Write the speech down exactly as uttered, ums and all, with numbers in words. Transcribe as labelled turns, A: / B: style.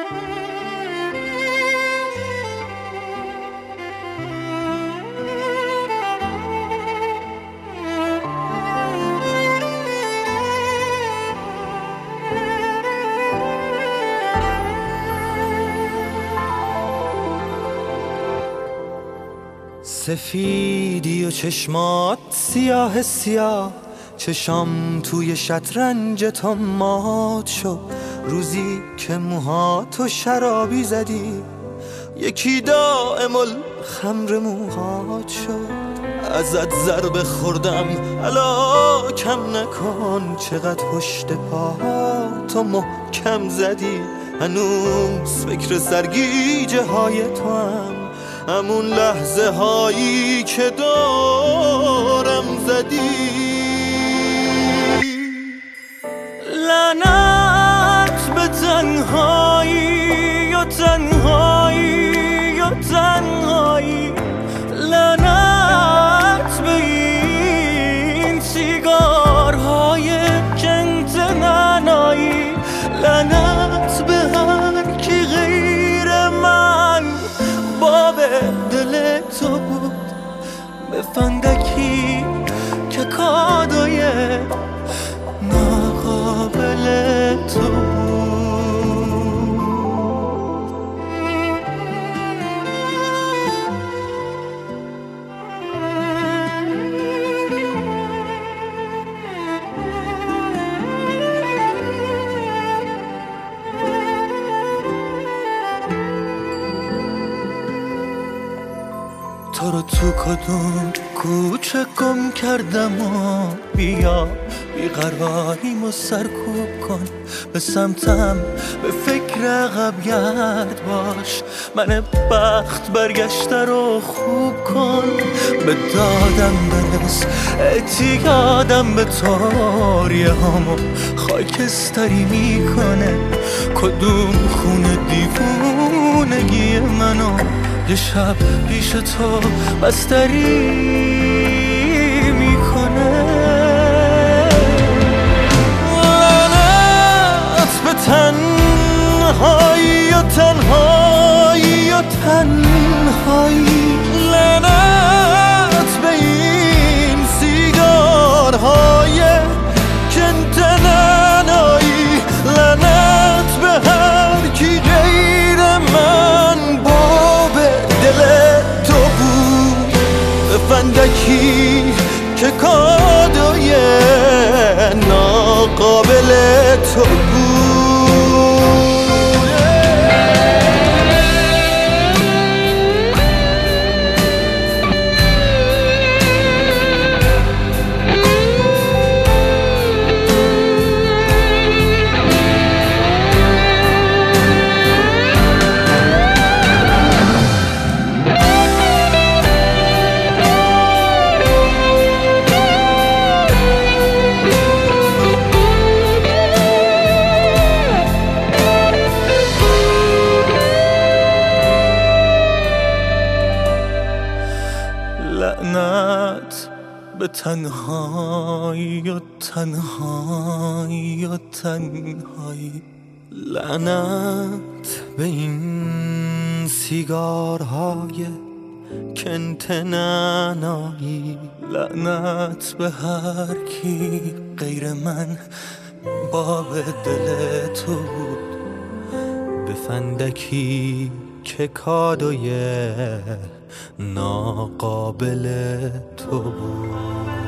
A: سفیدی و چشمات سیاه سیاه، چشام توی شطرنج تو مات شد. روزی که موهاتو شرابی زدی، یکی دائم الخمر موهات شد. ازت ضربه خوردم الا کم نکن، چقدر پشت پاتو محکم زدی. هنوز فکر سرگیجه های تو هم، همون لحظه هایی که دارم زدی. لعنت به تنهایی و تنهایی و تنهایی، لعنت به این سیگارهای کنت ننایی، لعنت به هر کی غیر من باب دل تو بود. به فندکی که کادوی ناقابل تو بود. تو رو تو کدوم کوچه گم کردم و بیا بیقراریمو سرکوب کن. به سمتم به فکر عقب گرد باش، من بخت برگشته رو خوب کن. به دادم برس اعتیادم به طوریه هامو خاکستری میکنه. کدوم خونه دیوونگی منو یه شب پیش تو بستری میکنه. لعنت به تنهایی و تنهایی و تنهایی، لعنت به این سیگارهای کنت ننایی، لعنت به هر کی غیر من باب دل تو بود. به فندکی که کادوی ناقابل تو بود. لعنت به تنهایی و تنهایی و تنهایی، لعنت به این سیگارهای کنت ننایی، لعنت به هر کی غیر من باب دل تو بود. به فندکی که کادوی ناقابل تو بود.